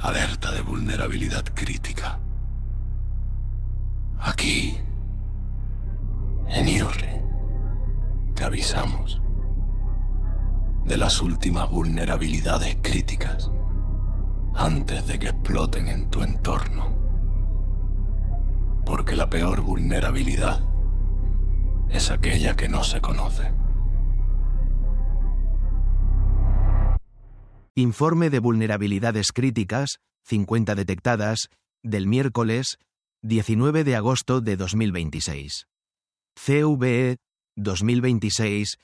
Alerta de vulnerabilidad crítica. Aquí, en IORRE, te avisamos de las últimas vulnerabilidades críticas antes de que exploten en tu entorno. Porque la peor vulnerabilidad es aquella que no se conoce. Informe de vulnerabilidades críticas, 50 detectadas, del miércoles 19 de agosto de 2026. CVE 2026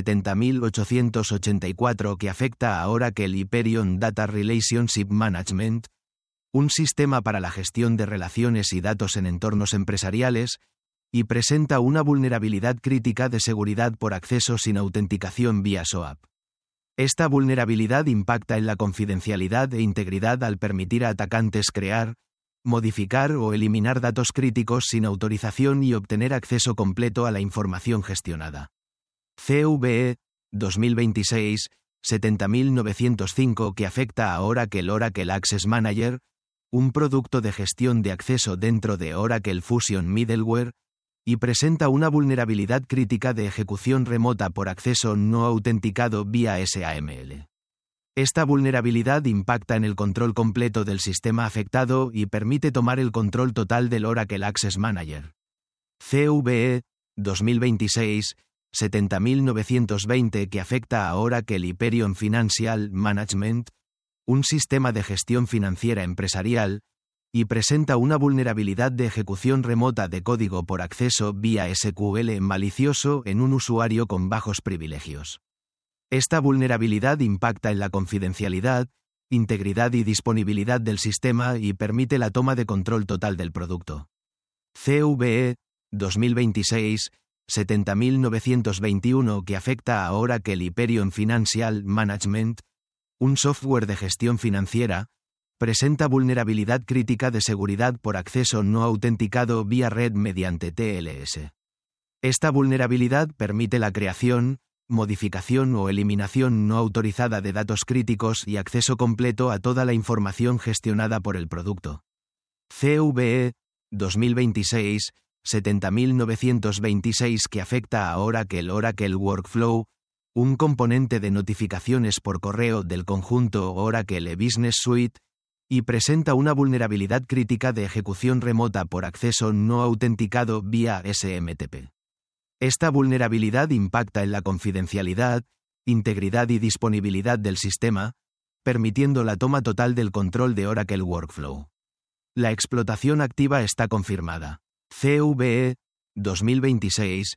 70884 que afecta a Oracle Hyperion Data Relationship Management, un sistema para la gestión de relaciones y datos en entornos empresariales, y presenta una vulnerabilidad crítica de seguridad por acceso sin autenticación vía SOAP. Esta vulnerabilidad impacta en la confidencialidad e integridad al permitir a atacantes crear, modificar o eliminar datos críticos sin autorización y obtener acceso completo a la información gestionada. CVE 2026 70905 que afecta a Oracle Access Manager, un producto de gestión de acceso dentro de Oracle Fusion Middleware, y presenta una vulnerabilidad crítica de ejecución remota por acceso no autenticado vía SAML. Esta vulnerabilidad impacta en el control completo del sistema afectado y permite tomar el control total del Oracle Access Manager. CVE 2026 70920 que afecta a Oracle Hyperion Financial Management, un sistema de gestión financiera empresarial, y presenta una vulnerabilidad de ejecución remota de código por acceso vía SQL malicioso en un usuario con bajos privilegios. Esta vulnerabilidad impacta en la confidencialidad, integridad y disponibilidad del sistema y permite la toma de control total del producto. CVE 2026 70921 que afecta a Oracle Hyperion Financial Management, un software de gestión financiera, presenta vulnerabilidad crítica de seguridad por acceso no autenticado vía red mediante TLS. Esta vulnerabilidad permite la creación, modificación o eliminación no autorizada de datos críticos y acceso completo a toda la información gestionada por el producto. CVE 2026 70926 que afecta a Oracle Workflow, un componente de notificaciones por correo del conjunto Oracle Business Suite, y presenta una vulnerabilidad crítica de ejecución remota por acceso no autenticado vía SMTP. Esta vulnerabilidad impacta en la confidencialidad, integridad y disponibilidad del sistema, permitiendo la toma total del control de Oracle Workflow. La explotación activa está confirmada. CVE 2026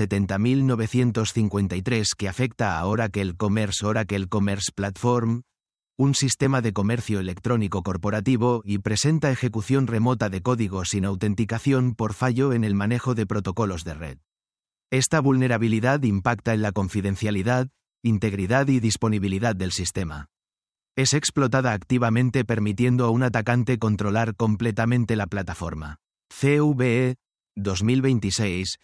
70953 que afecta a Oracle Commerce Platform, un sistema de comercio electrónico corporativo y presenta ejecución remota de código sin autenticación por fallo en el manejo de protocolos de red. Esta vulnerabilidad impacta en la confidencialidad, integridad y disponibilidad del sistema. Es explotada activamente permitiendo a un atacante controlar completamente la plataforma. CVE 2026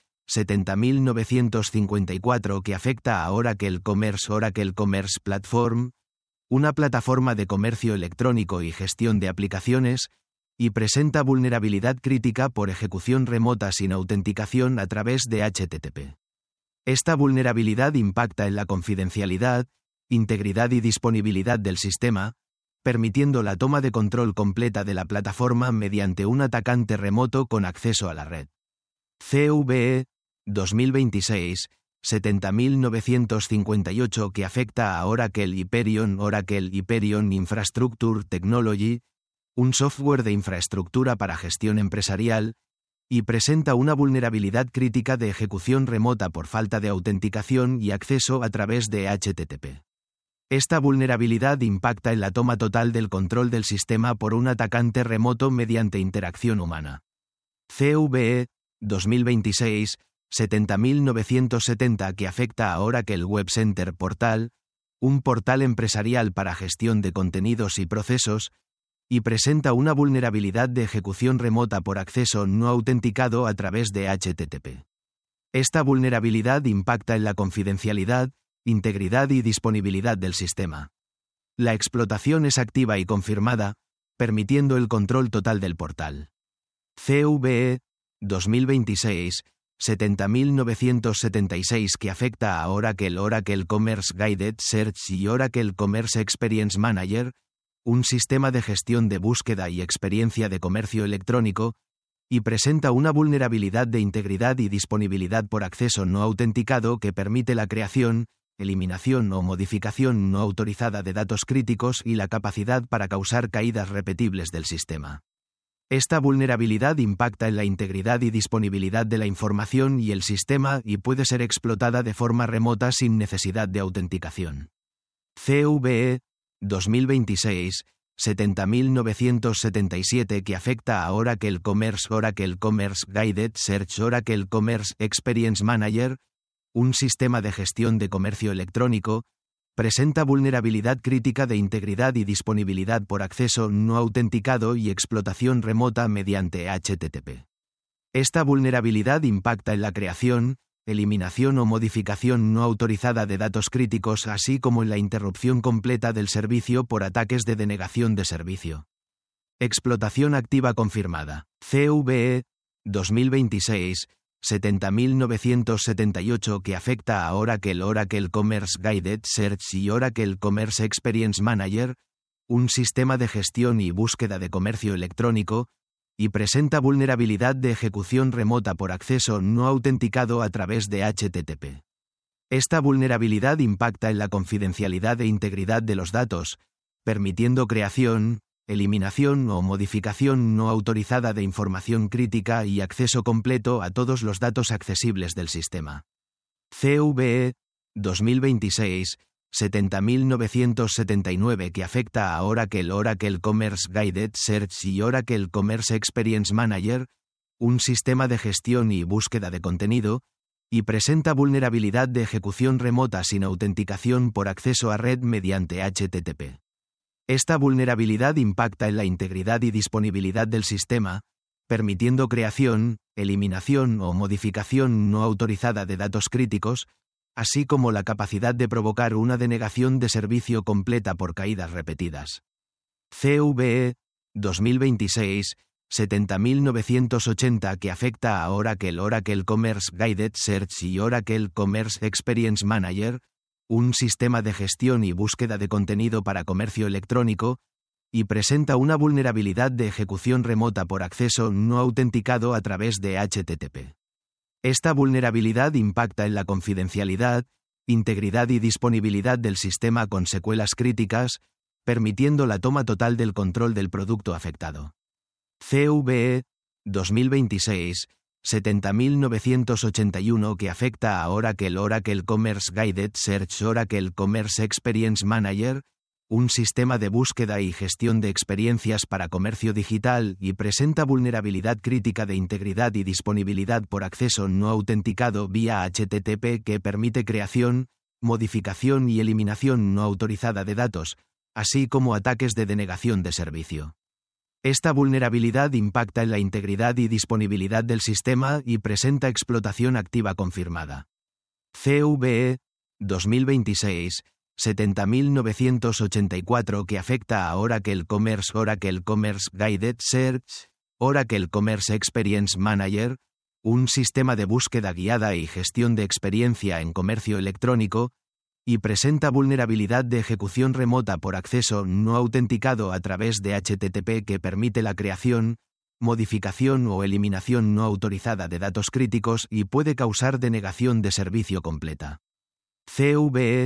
70954 que afecta a Oracle Commerce Platform, una plataforma de comercio electrónico y gestión de aplicaciones, y presenta vulnerabilidad crítica por ejecución remota sin autenticación a través de HTTP. Esta vulnerabilidad impacta en la confidencialidad, integridad y disponibilidad del sistema, permitiendo la toma de control completa de la plataforma mediante un atacante remoto con acceso a la red. CVE 2026 70958 que afecta a Oracle Hyperion Infrastructure Technology, un software de infraestructura para gestión empresarial, y presenta una vulnerabilidad crítica de ejecución remota por falta de autenticación y acceso a través de HTTP. Esta vulnerabilidad impacta en la toma total del control del sistema por un atacante remoto mediante interacción humana. CVE 2026 70970 que afecta a Oracle Web Center Portal, un portal empresarial para gestión de contenidos y procesos, y presenta una vulnerabilidad de ejecución remota por acceso no autenticado a través de HTTP. Esta vulnerabilidad impacta en la confidencialidad, integridad y disponibilidad del sistema. La explotación es activa y confirmada, permitiendo el control total del portal. CVE 2026-70976 que afecta a Oracle, Oracle Commerce Guided Search y Oracle Commerce Experience Manager, un sistema de gestión de búsqueda y experiencia de comercio electrónico, y presenta una vulnerabilidad de integridad y disponibilidad por acceso no autenticado que permite la creación, eliminación o modificación no autorizada de datos críticos y la capacidad para causar caídas repetibles del sistema. Esta vulnerabilidad impacta en la integridad y disponibilidad de la información y el sistema y puede ser explotada de forma remota sin necesidad de autenticación. CVE 2026-70977 que afecta a Oracle Commerce Guided Search Oracle Commerce Experience Manager, un sistema de gestión de comercio electrónico, presenta vulnerabilidad crítica de integridad y disponibilidad por acceso no autenticado y explotación remota mediante HTTP. Esta vulnerabilidad impacta en la creación, eliminación o modificación no autorizada de datos críticos, así como en la interrupción completa del servicio por ataques de denegación de servicio. Explotación activa confirmada. CVE 2026-70978 que afecta a Oracle Commerce Guided Search y Oracle Commerce Experience Manager, un sistema de gestión y búsqueda de comercio electrónico, y presenta vulnerabilidad de ejecución remota por acceso no autenticado a través de HTTP. Esta vulnerabilidad impacta en la confidencialidad e integridad de los datos, permitiendo creación, eliminación o modificación no autorizada de información crítica y acceso completo a todos los datos accesibles del sistema. CVE 2026-70979 que afecta a Oracle Commerce Guided Search y Oracle Commerce Experience Manager, un sistema de gestión y búsqueda de contenido, y presenta vulnerabilidad de ejecución remota sin autenticación por acceso a red mediante HTTP. Esta vulnerabilidad impacta en la integridad y disponibilidad del sistema, permitiendo creación, eliminación o modificación no autorizada de datos críticos, así como la capacidad de provocar una denegación de servicio completa por caídas repetidas. CVE 2026-70980 que afecta a Oracle Commerce Guided Search y Oracle Commerce Experience Manager, un sistema de gestión y búsqueda de contenido para comercio electrónico, y presenta una vulnerabilidad de ejecución remota por acceso no autenticado a través de HTTP. Esta vulnerabilidad impacta en la confidencialidad, integridad y disponibilidad del sistema con secuelas críticas, permitiendo la toma total del control del producto afectado. CVE 2026-70981 que afecta a Oracle Commerce Guided Search Oracle Commerce Experience Manager, un sistema de búsqueda y gestión de experiencias para comercio digital y presenta vulnerabilidad crítica de integridad y disponibilidad por acceso no autenticado vía HTTP que permite creación, modificación y eliminación no autorizada de datos, así como ataques de denegación de servicio. Esta vulnerabilidad impacta en la integridad y disponibilidad del sistema y presenta explotación activa confirmada. CVE 2026-70984 que afecta a Oracle Commerce Guided Search, Oracle Commerce Experience Manager, un sistema de búsqueda guiada y gestión de experiencia en comercio electrónico, y presenta vulnerabilidad de ejecución remota por acceso no autenticado a través de HTTP que permite la creación, modificación o eliminación no autorizada de datos críticos y puede causar denegación de servicio completa. CVE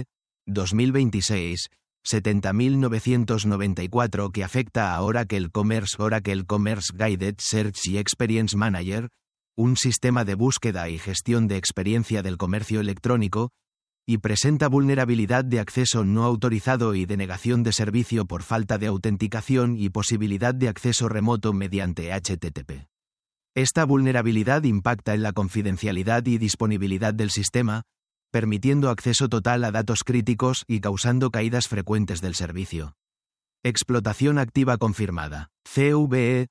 2026-70994 que afecta a Oracle Commerce Guided Search y Experience Manager, un sistema de búsqueda y gestión de experiencia del comercio electrónico, y presenta vulnerabilidad de acceso no autorizado y denegación de servicio por falta de autenticación y posibilidad de acceso remoto mediante HTTP. Esta vulnerabilidad impacta en la confidencialidad y disponibilidad del sistema, permitiendo acceso total a datos críticos y causando caídas frecuentes del servicio. Explotación activa confirmada. CVE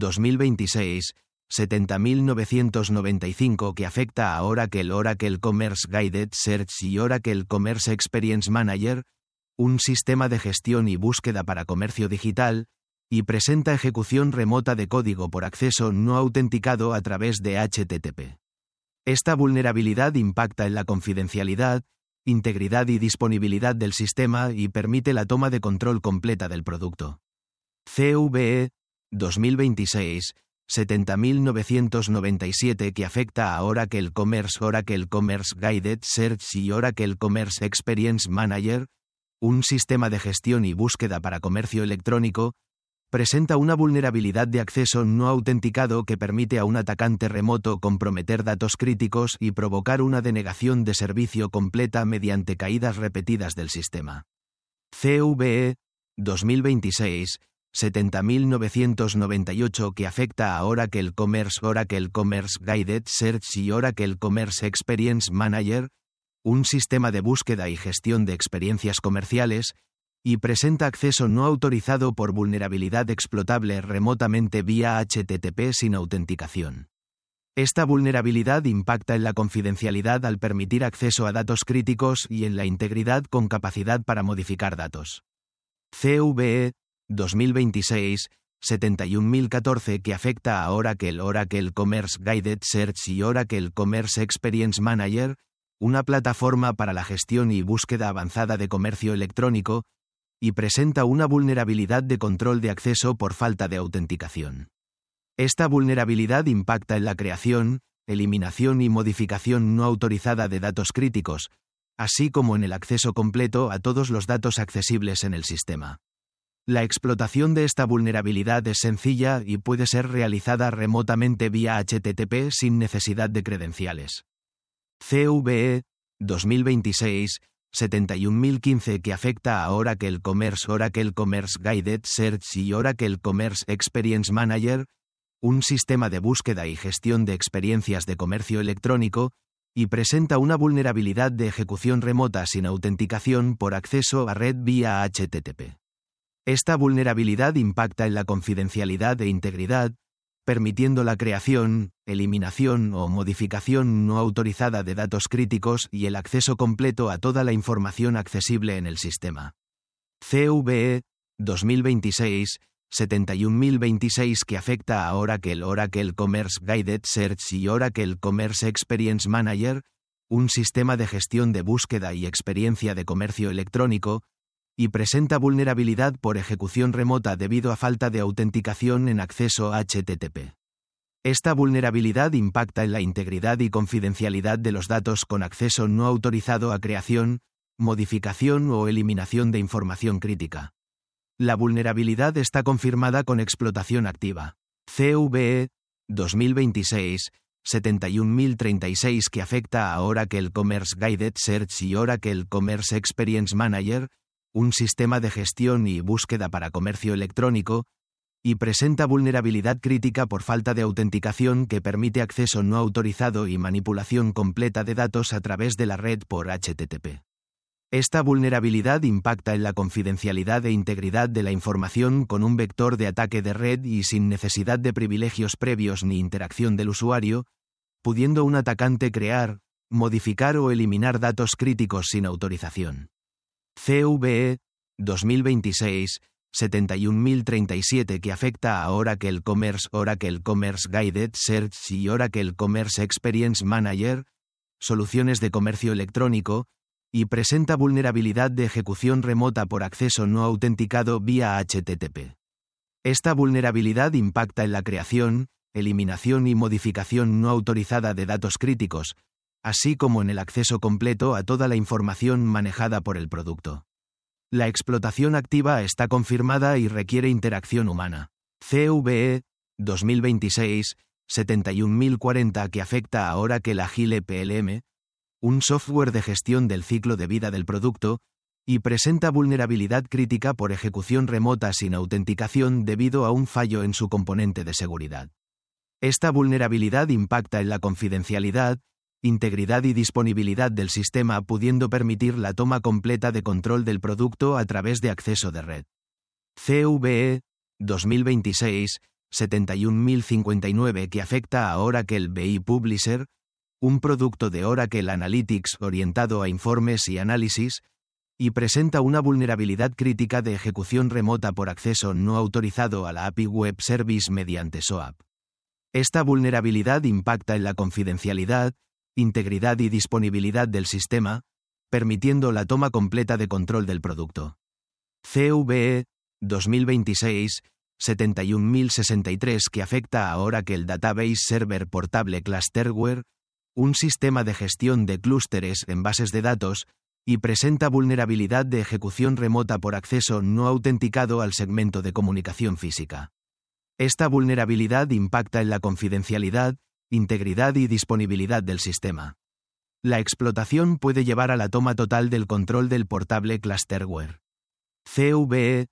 2026-70995 que afecta a Oracle Commerce Guided Search y Oracle Commerce Experience Manager, un sistema de gestión y búsqueda para comercio digital, y presenta ejecución remota de código por acceso no autenticado a través de HTTP. Esta vulnerabilidad impacta en la confidencialidad, integridad y disponibilidad del sistema y permite la toma de control completa del producto. CVE 2026-70997 que afecta a Oracle Commerce Guided Search y Oracle Commerce Experience Manager, un sistema de gestión y búsqueda para comercio electrónico, presenta una vulnerabilidad de acceso no autenticado que permite a un atacante remoto comprometer datos críticos y provocar una denegación de servicio completa mediante caídas repetidas del sistema. CVE 2026-70998 que afecta a Oracle Commerce Guided Search y Oracle Commerce Experience Manager, un sistema de búsqueda y gestión de experiencias comerciales, y presenta acceso no autorizado por vulnerabilidad explotable remotamente vía HTTP sin autenticación. Esta vulnerabilidad impacta en la confidencialidad al permitir acceso a datos críticos y en la integridad con capacidad para modificar datos. CVE 2026-71014 que afecta a Oracle Commerce Guided Search y Oracle Commerce Experience Manager, una plataforma para la gestión y búsqueda avanzada de comercio electrónico, y presenta una vulnerabilidad de control de acceso por falta de autenticación. Esta vulnerabilidad impacta en la creación, eliminación y modificación no autorizada de datos críticos, así como en el acceso completo a todos los datos accesibles en el sistema. La explotación de esta vulnerabilidad es sencilla y puede ser realizada remotamente vía HTTP sin necesidad de credenciales. CVE 2026-71015 que afecta a Oracle Commerce Guided Search y Oracle Commerce Experience Manager, un sistema de búsqueda y gestión de experiencias de comercio electrónico, y presenta una vulnerabilidad de ejecución remota sin autenticación por acceso a red vía HTTP. Esta vulnerabilidad impacta en la confidencialidad e integridad, permitiendo la creación, eliminación o modificación no autorizada de datos críticos y el acceso completo a toda la información accesible en el sistema. CVE 2026-71026 que afecta a Oracle Commerce Guided Search y Oracle Commerce Experience Manager, un sistema de gestión de búsqueda y experiencia de comercio electrónico, y presenta vulnerabilidad por ejecución remota debido a falta de autenticación en acceso HTTP. Esta vulnerabilidad impacta en la integridad y confidencialidad de los datos con acceso no autorizado a creación, modificación o eliminación de información crítica. La vulnerabilidad está confirmada con explotación activa. CVE 2026-71036 que afecta a Oracle Commerce Guided Search y Oracle Commerce Experience Manager, un sistema de gestión y búsqueda para comercio electrónico, y presenta vulnerabilidad crítica por falta de autenticación que permite acceso no autorizado y manipulación completa de datos a través de la red por HTTP. Esta vulnerabilidad impacta en la confidencialidad e integridad de la información con un vector de ataque de red y sin necesidad de privilegios previos ni interacción del usuario, pudiendo un atacante crear, modificar o eliminar datos críticos sin autorización. CVE 2026-71037 que afecta a Oracle Commerce Guided Search y Oracle Commerce Experience Manager, soluciones de comercio electrónico, y presenta vulnerabilidad de ejecución remota por acceso no autenticado vía HTTP. Esta vulnerabilidad impacta en la creación, eliminación y modificación no autorizada de datos críticos, así como en el acceso completo a toda la información manejada por el producto. La explotación activa está confirmada y requiere interacción humana. CVE 2026-71040 que afecta a Oracle Agile PLM, un software de gestión del ciclo de vida del producto, y presenta vulnerabilidad crítica por ejecución remota sin autenticación debido a un fallo en su componente de seguridad. Esta vulnerabilidad impacta en la confidencialidad, integridad y disponibilidad del sistema, pudiendo permitir la toma completa de control del producto a través de acceso de red. CVE 2026-71059 que afecta a Oracle BI Publisher, un producto de Oracle Analytics orientado a informes y análisis, y presenta una vulnerabilidad crítica de ejecución remota por acceso no autorizado a la API Web Service mediante SOAP. Esta vulnerabilidad impacta en la confidencialidad, integridad y disponibilidad del sistema, permitiendo la toma completa de control del producto. CVE 2026-71063 que afecta a Oracle Database Server Portable Clusterware, un sistema de gestión de clústeres en bases de datos, y presenta vulnerabilidad de ejecución remota por acceso no autenticado al segmento de comunicación física. Esta vulnerabilidad impacta en la confidencialidad, integridad y disponibilidad del sistema. La explotación puede llevar a la toma total del control del portable clusterware. CVE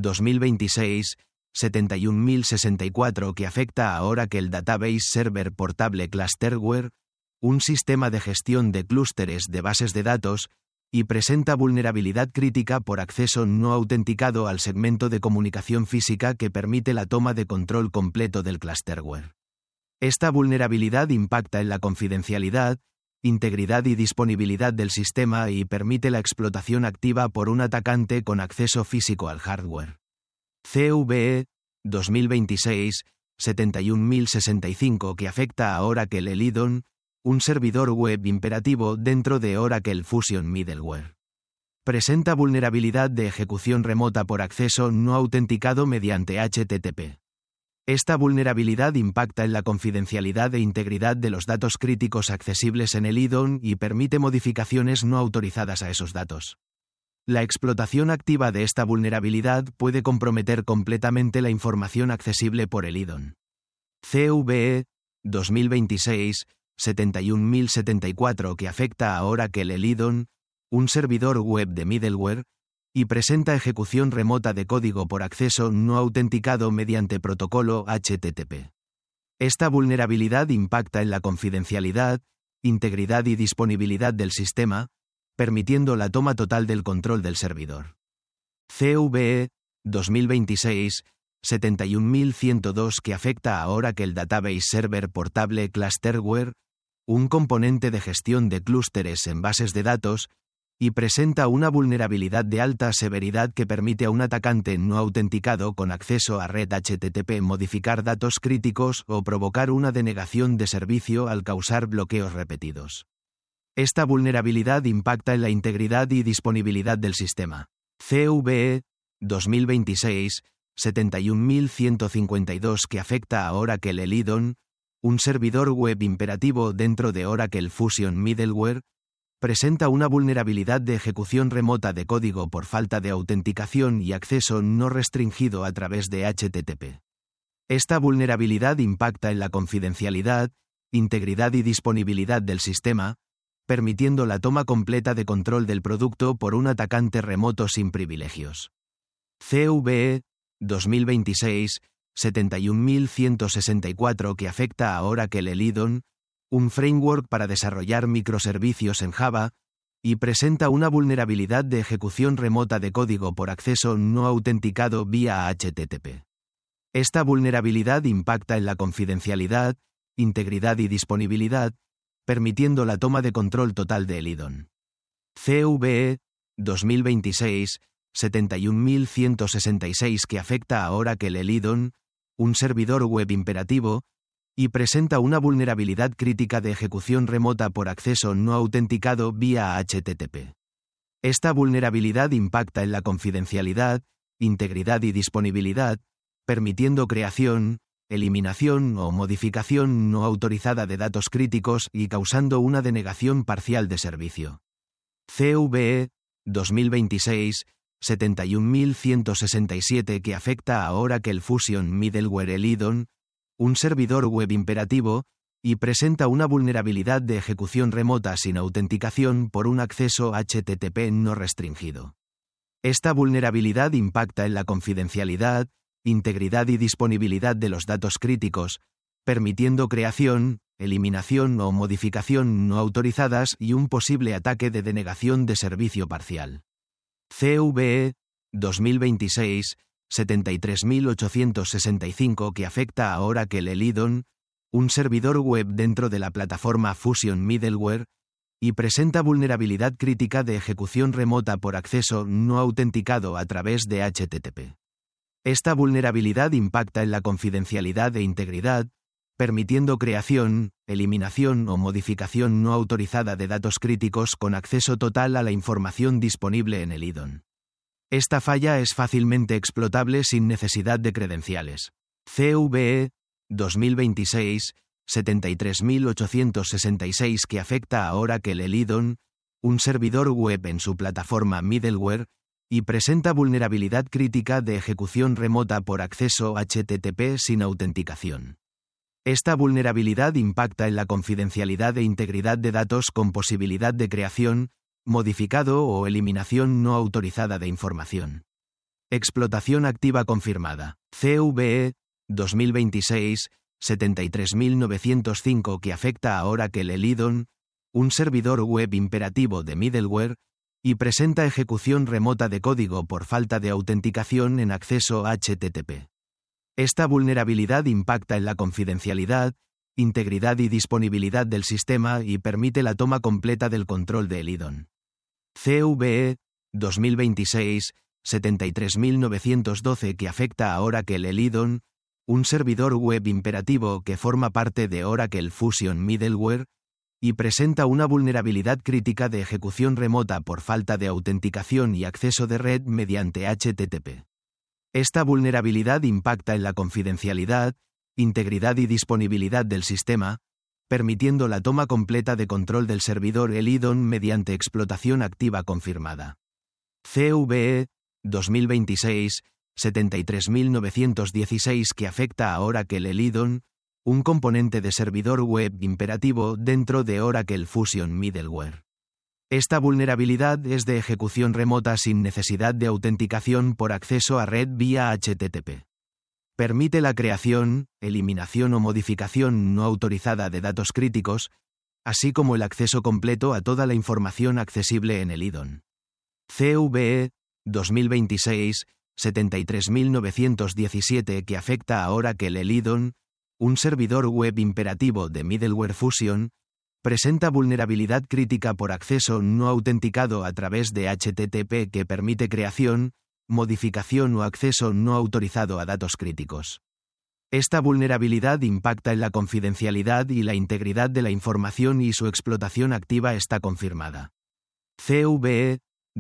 2026-71064 que afecta a Oracle Database Server Portable Clusterware, un sistema de gestión de clústeres de bases de datos, y presenta vulnerabilidad crítica por acceso no autenticado al segmento de comunicación física que permite la toma de control completo del clusterware. Esta vulnerabilidad impacta en la confidencialidad, integridad y disponibilidad del sistema y permite la explotación activa por un atacante con acceso físico al hardware. CVE 2026-71065 que afecta a Oracle Elidon, un servidor web imperativo dentro de Oracle Fusion Middleware. Presenta vulnerabilidad de ejecución remota por acceso no autenticado mediante HTTP. Esta vulnerabilidad impacta en la confidencialidad e integridad de los datos críticos accesibles en Elidon y permite modificaciones no autorizadas a esos datos. La explotación activa de esta vulnerabilidad puede comprometer completamente la información accesible por Elidon. CVE 2026-71074 que afecta a Oracle Elidon, un servidor web de middleware, y presenta ejecución remota de código por acceso no autenticado mediante protocolo HTTP. Esta vulnerabilidad impacta en la confidencialidad, integridad y disponibilidad del sistema, permitiendo la toma total del control del servidor. CVE 2026-71102 que afecta a Oracle Database Server Portable Clusterware, un componente de gestión de clústeres en bases de datos, y presenta una vulnerabilidad de alta severidad que permite a un atacante no autenticado con acceso a red HTTP modificar datos críticos o provocar una denegación de servicio al causar bloqueos repetidos. Esta vulnerabilidad impacta en la integridad y disponibilidad del sistema. CVE 2026-71152 que afecta a Oracle Elidon, un servidor web imperativo dentro de Oracle Fusion Middleware, presenta una vulnerabilidad de ejecución remota de código por falta de autenticación y acceso no restringido a través de HTTP. Esta vulnerabilidad impacta en la confidencialidad, integridad y disponibilidad del sistema, permitiendo la toma completa de control del producto por un atacante remoto sin privilegios. CVE 2026-71164 que afecta a Oracle Elidon, un framework para desarrollar microservicios en Java, y presenta una vulnerabilidad de ejecución remota de código por acceso no autenticado vía HTTP. Esta vulnerabilidad impacta en la confidencialidad, integridad y disponibilidad, permitiendo la toma de control total de Elidon. CVE 2026-71166 que afecta a Oracle Elidon, un servidor web imperativo, y presenta una vulnerabilidad crítica de ejecución remota por acceso no autenticado vía HTTP. Esta vulnerabilidad impacta en la confidencialidad, integridad y disponibilidad, permitiendo creación, eliminación o modificación no autorizada de datos críticos y causando una denegación parcial de servicio. CVE 2026-71167 que afecta a Oracle Fusion Middleware Elidon, un servidor web imperativo, y presenta una vulnerabilidad de ejecución remota sin autenticación por un acceso HTTP no restringido. Esta vulnerabilidad impacta en la confidencialidad, integridad y disponibilidad de los datos críticos, permitiendo creación, eliminación o modificación no autorizadas y un posible ataque de denegación de servicio parcial. CVE 2026-73865 que afecta a Oracle Elidon, un servidor web dentro de la plataforma Fusion Middleware, y presenta vulnerabilidad crítica de ejecución remota por acceso no autenticado a través de HTTP. Esta vulnerabilidad impacta en la confidencialidad e integridad, permitiendo creación, eliminación o modificación no autorizada de datos críticos con acceso total a la información disponible en el IDON. Esta falla es fácilmente explotable sin necesidad de credenciales. CVE 2026-73866 que afecta a Oracle el IDON, un servidor web en su plataforma middleware, y presenta vulnerabilidad crítica de ejecución remota por acceso HTTP sin autenticación. Esta vulnerabilidad impacta en la confidencialidad e integridad de datos con posibilidad de creación, modificado o eliminación no autorizada de información. Explotación activa confirmada. CVE 2026-73905 que afecta a Oracle el IDON, un servidor web imperativo de middleware, y presenta ejecución remota de código por falta de autenticación en acceso HTTP. Esta vulnerabilidad impacta en la confidencialidad, integridad y disponibilidad del sistema y permite la toma completa del control del IDON. CVE 2026-73912 que afecta a Oracle el IDON, un servidor web imperativo que forma parte de Oracle Fusion Middleware, y presenta una vulnerabilidad crítica de ejecución remota por falta de autenticación y acceso de red mediante HTTP. Esta vulnerabilidad impacta en la confidencialidad, integridad y disponibilidad del sistema, permitiendo la toma completa de control del servidor el IDON mediante explotación activa confirmada. CVE 2026-73916 que afecta a Oracle el IDON, un componente de servidor web imperativo dentro de Oracle Fusion Middleware. Esta vulnerabilidad es de ejecución remota sin necesidad de autenticación por acceso a red vía HTTP. Permite la creación, eliminación o modificación no autorizada de datos críticos, así como el acceso completo a toda la información accesible en el IDON. CVE 2026-73917 que afecta a Oracle el IDON, un servidor web imperativo de Middleware Fusion, presenta vulnerabilidad crítica por acceso no autenticado a través de HTTP que permite creación, modificación o acceso no autorizado a datos críticos. Esta vulnerabilidad impacta en la confidencialidad y la integridad de la información y su explotación activa está confirmada. CVE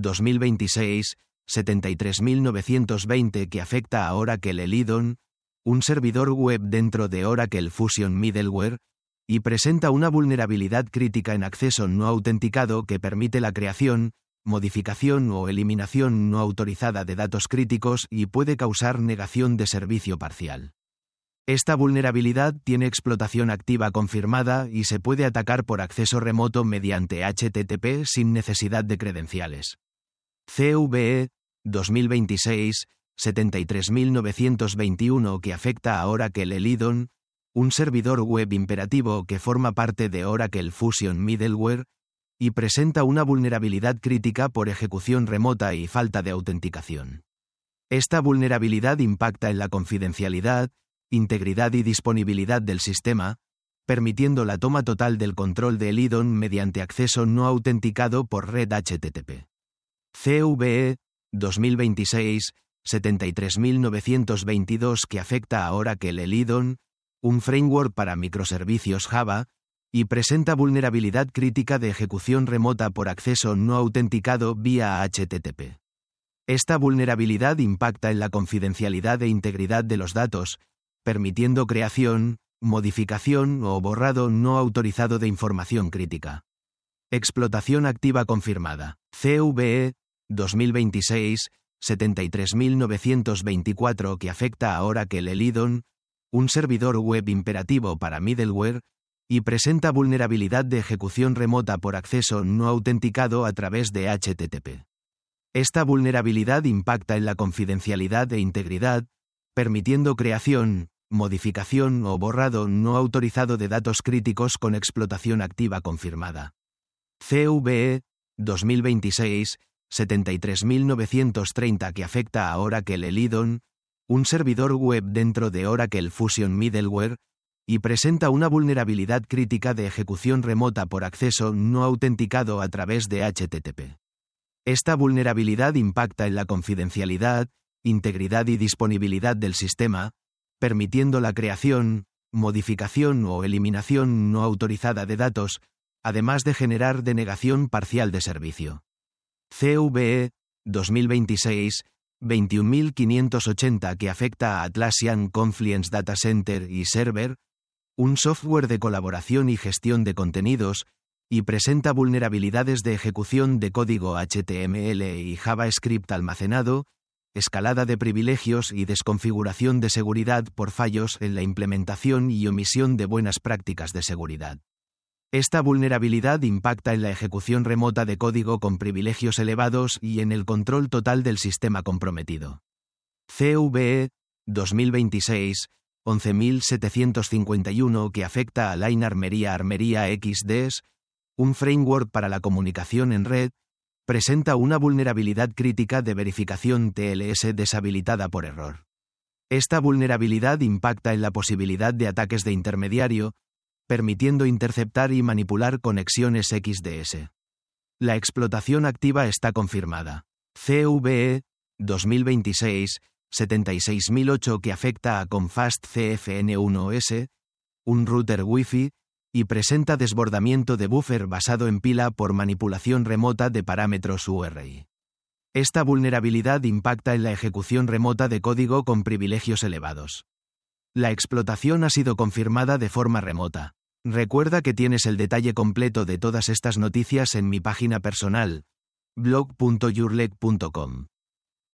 2026-73920 que afecta a Oracle el IDON, un servidor web dentro de Oracle Fusion Middleware, y presenta una vulnerabilidad crítica en acceso no autenticado que permite la creación, modificación o eliminación no autorizada de datos críticos y puede causar negación de servicio parcial. Esta vulnerabilidad tiene explotación activa confirmada y se puede atacar por acceso remoto mediante HTTP sin necesidad de credenciales. CVE 2026-73921 que afecta a Oracle el IDON, un servidor web imperativo que forma parte de Oracle Fusion Middleware, y presenta una vulnerabilidad crítica por ejecución remota y falta de autenticación. Esta vulnerabilidad impacta en la confidencialidad, integridad y disponibilidad del sistema, permitiendo la toma total del control del IDON mediante acceso no autenticado por red HTTP. CVE 2026-73922 que afecta a Oracle el IDON, un framework para microservicios Java, y presenta vulnerabilidad crítica de ejecución remota por acceso no autenticado vía HTTP. Esta vulnerabilidad impacta en la confidencialidad e integridad de los datos, permitiendo creación, modificación o borrado no autorizado de información crítica. Explotación activa confirmada. CVE 2026-73924 que afecta a Oracle el IDON, un servidor web imperativo para middleware, y presenta vulnerabilidad de ejecución remota por acceso no autenticado a través de HTTP. Esta vulnerabilidad impacta en la confidencialidad e integridad, permitiendo creación, modificación o borrado no autorizado de datos críticos con explotación activa confirmada. CVE 2026-73930 que afecta a Oracle el IDON, un servidor web dentro de Oracle Fusion Middleware, y presenta una vulnerabilidad crítica de ejecución remota por acceso no autenticado a través de HTTP. Esta vulnerabilidad impacta en la confidencialidad, integridad y disponibilidad del sistema, permitiendo la creación, modificación o eliminación no autorizada de datos, además de generar denegación parcial de servicio. CVE 2026 21580 que afecta a Atlassian Confluence Data Center y Server, un software de colaboración y gestión de contenidos, y presenta vulnerabilidades de ejecución de código HTML y JavaScript almacenado, escalada de privilegios y desconfiguración de seguridad por fallos en la implementación y omisión de buenas prácticas de seguridad. Esta vulnerabilidad impacta en la ejecución remota de código con privilegios elevados y en el control total del sistema comprometido. CVE 2026 11751 que afecta a Line Armería XDS, un framework para la comunicación en red, presenta una vulnerabilidad crítica de verificación TLS deshabilitada por error. Esta vulnerabilidad impacta en la posibilidad de ataques de intermediario, permitiendo interceptar y manipular conexiones XDS. La explotación activa está confirmada. CVE 2026 76008 que afecta a Comfast CFN1S, un router Wi-Fi, y presenta desbordamiento de buffer basado en pila por manipulación remota de parámetros URI. Esta vulnerabilidad impacta en la ejecución remota de código con privilegios elevados. La explotación ha sido confirmada de forma remota. Recuerda que tienes el detalle completo de todas estas noticias en mi página personal, blog.yourleg.com.